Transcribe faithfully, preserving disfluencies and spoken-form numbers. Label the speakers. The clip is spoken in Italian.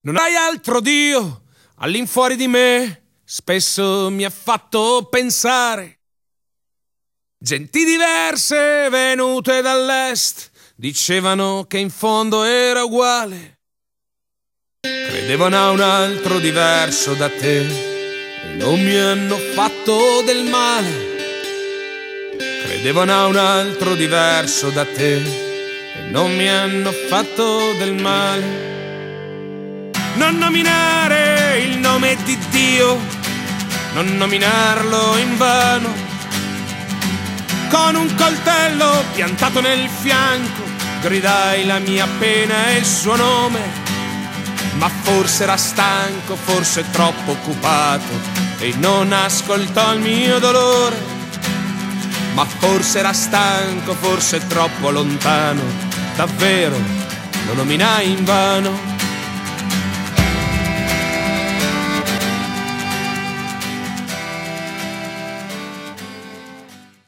Speaker 1: Non hai altro Dio all'infuori di me, spesso mi ha fatto pensare. Genti diverse venute dall'est dicevano che in fondo era uguale. Credevano a un altro diverso da te e non mi hanno fatto del male. Credevano a un altro diverso da te e non mi hanno fatto del male. Non nominare il nome di Dio, non nominarlo in vano. Con un coltello piantato nel fianco gridai la mia pena e il suo nome. Ma forse era stanco, forse troppo occupato e non ascoltò il mio dolore. Ma forse era stanco, forse troppo lontano, davvero lo nominai in vano.